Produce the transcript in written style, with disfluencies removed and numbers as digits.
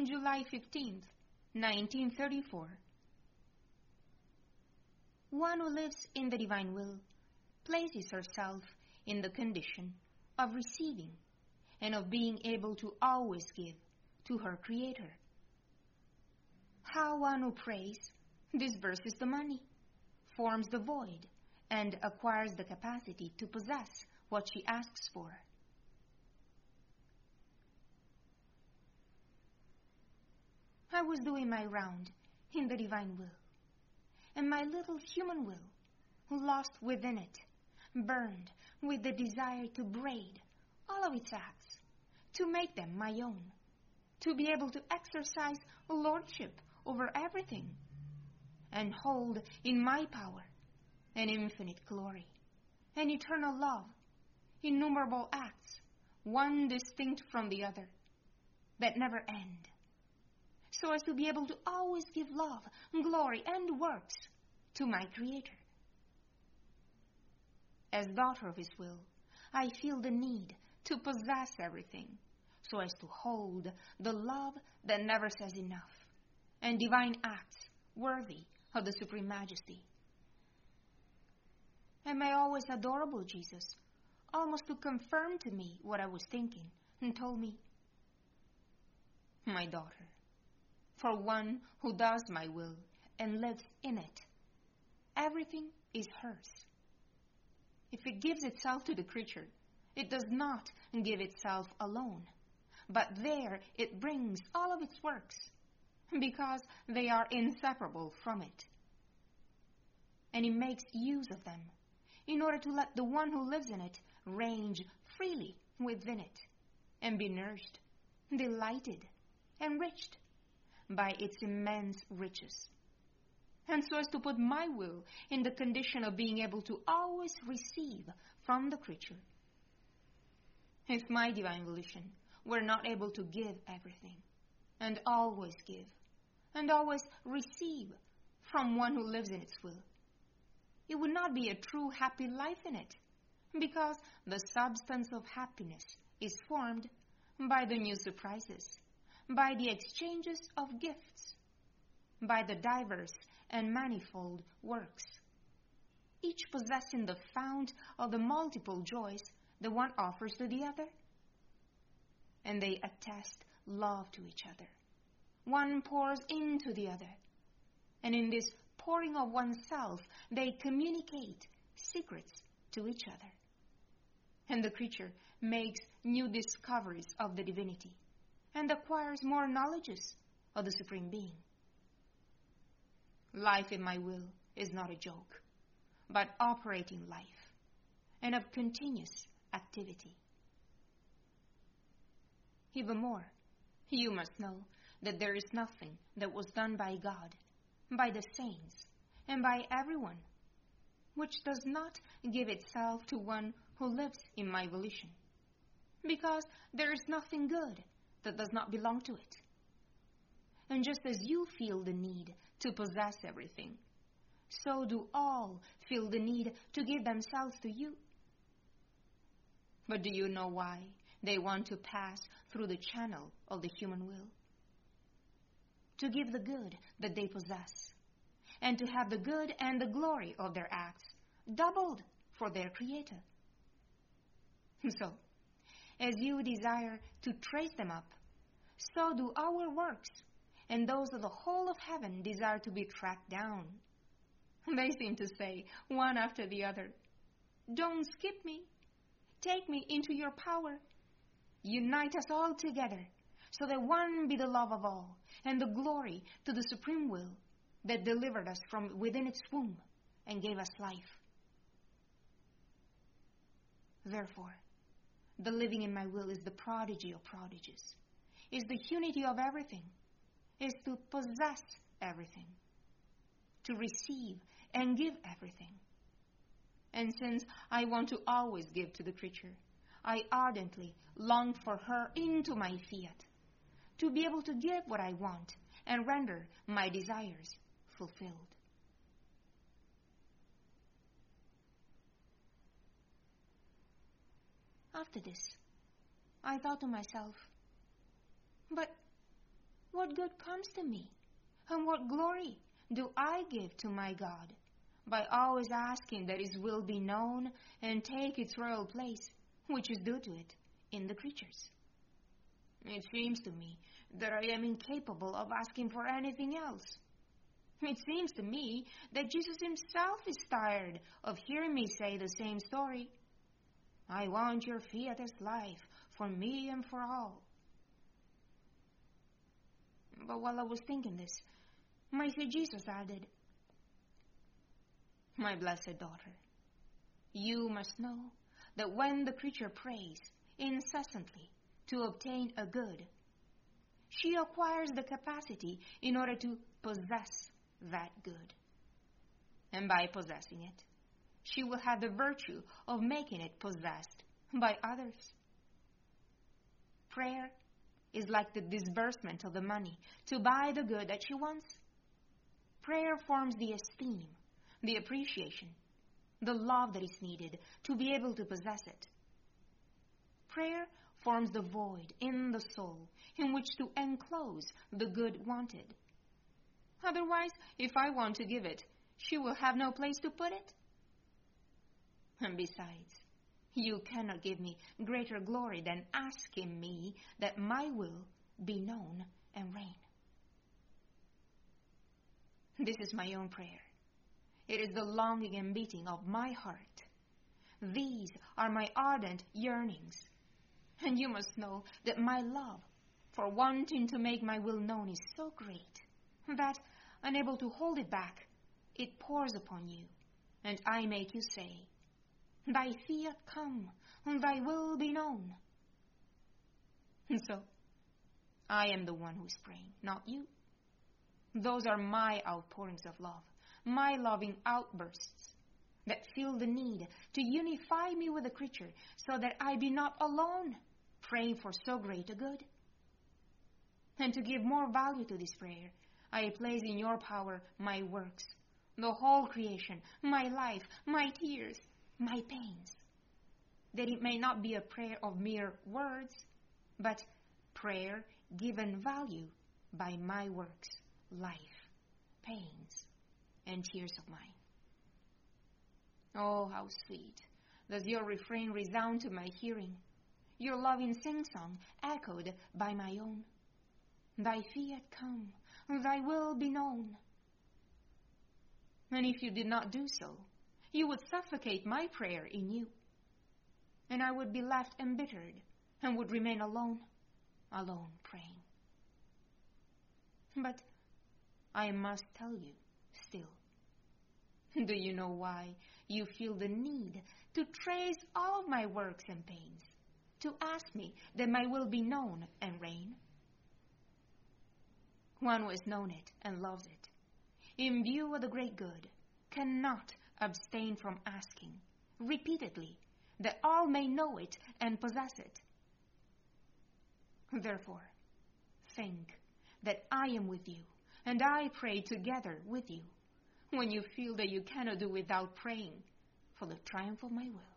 July 15th, 1934. One who lives in the divine will places herself in the condition of receiving and of being able to always give to her Creator. How one who prays disburses the money, forms the void, and acquires the capacity to possess what she asks for. I was doing my round in the divine will, and my little human will, lost within it, burned with the desire to braid all of its acts, to make them my own, to be able to exercise lordship over everything, and hold in my power an infinite glory, an eternal love, innumerable acts, one distinct from the other, that never end, so as to be able to always give love, glory, and works to my Creator. As daughter of His will, I feel the need to possess everything, so as to hold the love that never says enough, and divine acts worthy of the Supreme Majesty. And my always adorable Jesus, almost to confirm to me what I was thinking, and told me, "My daughter, for one who does my will and lives in it, everything is hers. If it gives itself to the creature, it does not give itself alone, but there it brings all of its works, because they are inseparable from it. And it makes use of them, in order to let the one who lives in it range freely within it, and be nourished, delighted, enriched by its immense riches, and so as to put my will in the condition of being able to always receive from the creature. If my divine volition were not able to give everything, and always give, and always receive from one who lives in its will, it would not be a true happy life in it, because the substance of happiness is formed by the new surprises, by the exchanges of gifts, by the diverse and manifold works, each possessing the fount of the multiple joys the one offers to the other. And they attest love to each other. One pours into the other, and in this pouring of oneself, they communicate secrets to each other. And the creature makes new discoveries of the divinity, and acquires more knowledges of the Supreme Being. Life in my will is not a joke, but operating life, and of continuous activity. Even more, you must know that there is nothing that was done by God, by the saints, and by everyone, which does not give itself to one who lives in my volition, because there is nothing good that does not belong to it. And just as you feel the need to possess everything, so do all feel the need to give themselves to you. But do you know why they want to pass through the channel of the human will? To give the good that they possess, and to have the good and the glory of their acts doubled for their Creator. So, as you desire to trace them up, so do our works, and those of the whole of heaven desire to be tracked down. They seem to say, one after the other, "Don't skip me. Take me into your power. Unite us all together, so that one be the love of all, and the glory to the supreme will that delivered us from within its womb and gave us life." Therefore, the living in my will is the prodigy of prodigies, is the unity of everything, is to possess everything, to receive and give everything. And since I want to always give to the creature, I ardently long for her into my fiat, to be able to give what I want and render my desires fulfilled. After this, I thought to myself, but what good comes to me? And what glory do I give to my God by always asking that His will be known and take its royal place, which is due to it, in the creatures? It seems to me that I am incapable of asking for anything else. It seems to me that Jesus Himself is tired of hearing me say the same story. I want your fiat life for me and for all. But while I was thinking this, my Savior Jesus added, My blessed daughter, you must know that when the creature prays incessantly to obtain a good, she acquires the capacity in order to possess that good. And by possessing it, she will have the virtue of making it possessed by others. Prayer is like the disbursement of the money to buy the good that she wants. Prayer forms the esteem, the appreciation, the love that is needed to be able to possess it. Prayer forms the void in the soul in which to enclose the good wanted. Otherwise, if I want to give it, she will have no place to put it. And besides, you cannot give me greater glory than asking me that my will be known and reign. This is my own prayer. It is the longing and beating of my heart. These are my ardent yearnings. And you must know that my love for wanting to make my will known is so great that, unable to hold it back, it pours upon you, and I make you say, Thy fiat come, thy will be known. And so, I am the one who is praying, not you. Those are my outpourings of love, my loving outbursts that feel the need to unify me with the creature so that I be not alone praying for so great a good. And to give more value to this prayer, I place in your power my works, the whole creation, my life, my tears, my pains, that it may not be a prayer of mere words, but prayer given value by my works, life, pains, and tears of mine. Oh, how sweet does your refrain resound to my hearing, your loving sing-song echoed by my own. Thy fiat come, thy will be known. And if you did not do so, you would suffocate my prayer in you, and I would be left embittered and would remain alone praying. But I must tell you still, do you know why you feel the need to trace all of my works and pains, to ask me that my will be known and reign? One who has known it and loves it, in view of the great good, cannot abstain from asking repeatedly that all may know it and possess it. Therefore, think that I am with you, and I pray together with you, when you feel that you cannot do without praying for the triumph of my will.